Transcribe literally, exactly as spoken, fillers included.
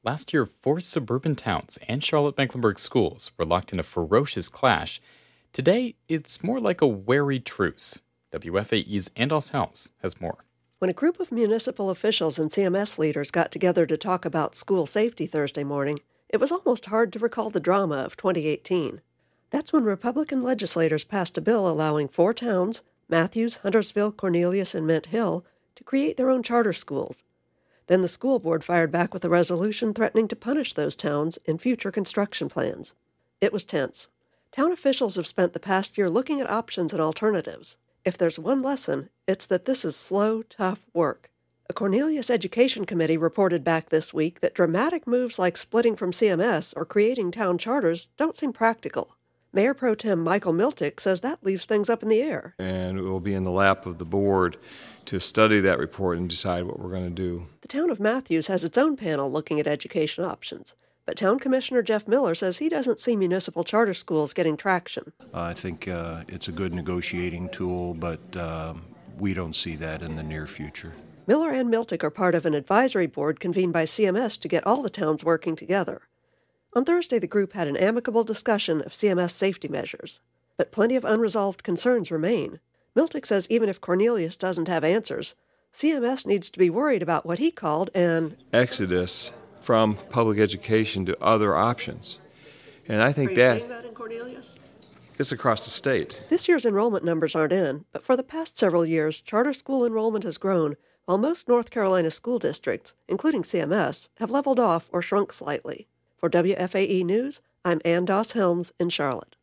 Last year, four suburban towns and Charlotte-Mecklenburg schools were locked in a ferocious clash. Today, it's more like a wary truce. W F A E's Andos Helms has more. When a group of municipal officials and C M S leaders got together to talk about school safety Thursday morning, it was almost hard to recall the drama of twenty eighteen. That's when Republican legislators passed a bill allowing four towns, Matthews, Huntersville, Cornelius, and Mint Hill, to create their own charter schools. Then the school board fired back with a resolution threatening to punish those towns in future construction plans. It was tense. Town officials have spent the past year looking at options and alternatives. If there's one lesson, it's that this is slow, tough work. A Cornelius Education Committee reported back this week that dramatic moves like splitting from C M S or creating town charters don't seem practical. Mayor Pro Tem Michael Miltick says that leaves things up in the air. And it will be in the lap of the board to study that report and decide what we're going to do. The town of Matthews has its own panel looking at education options, but Town Commissioner Jeff Miller says he doesn't see municipal charter schools getting traction. Uh, I think uh, it's a good negotiating tool, but uh, we don't see that in the near future. Miller and Miltick are part of an advisory board convened by C M S to get all the towns working together. On Thursday, the group had an amicable discussion of C M S safety measures, but plenty of unresolved concerns remain. Miltick says even if Cornelius doesn't have answers, C M S needs to be worried about what he called an exodus from public education to other options. And I think Are you that, seeing that in Cornelius? It's across the state. This year's enrollment numbers aren't in, but for the past several years, charter school enrollment has grown, while most North Carolina school districts, including C M S, have leveled off or shrunk slightly. For W F A E News, I'm Ann Doss Helms in Charlotte.